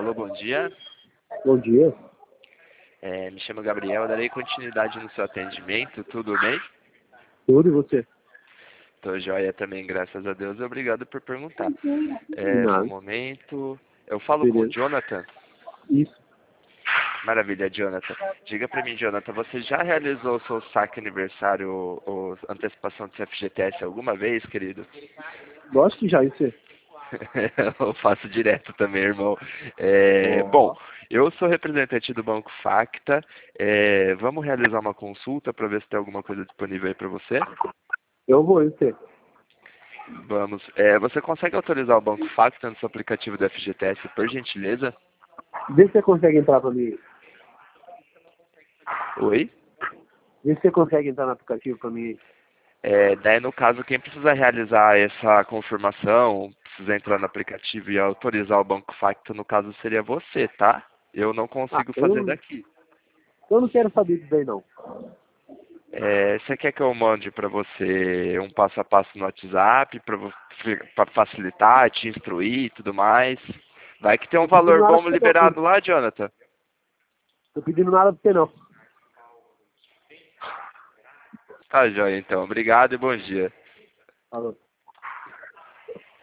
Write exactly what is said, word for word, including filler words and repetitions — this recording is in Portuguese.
Alô, bom dia. Bom dia. É, me chamo Gabriel, darei continuidade no seu atendimento, tudo bem? Tudo e você? Tô joia também, graças a Deus, e obrigado por perguntar. De É, um nada. momento, eu falo com o Beleza. Jonathan? Isso. Maravilha, Jonathan. Diga pra mim, Jonathan, você já realizou o seu saque aniversário ou antecipação de C F G T S alguma vez, querido? Gosto que já, e você? Eu faço direto também, irmão. É, bom, Ó. eu sou representante do Banco Facta. É, vamos realizar uma consulta para ver se tem alguma coisa disponível aí para você? Eu vou, e você? Vamos. É, você consegue autorizar o Banco Facta no seu aplicativo do F G T S, por gentileza? Vê se você consegue entrar pra mim. Oi? Vê se você consegue entrar no aplicativo pra mim. É, daí, no caso, quem precisa realizar essa confirmação, precisa entrar no aplicativo e autorizar o Banco Facta, no caso, seria você, tá? Eu não Ah, consigo eu fazer não, daqui. eu não quero saber disso daí, não. É, você quer que eu mande para você um passo a passo no WhatsApp para facilitar, te instruir e tudo mais? Vai que tem um Tô pedindo valor nada bom pra você, não, filho. liberado lá, Jonathan. Tô pedindo nada pra você, não. Tá joia, então. Obrigado e bom dia. Falou.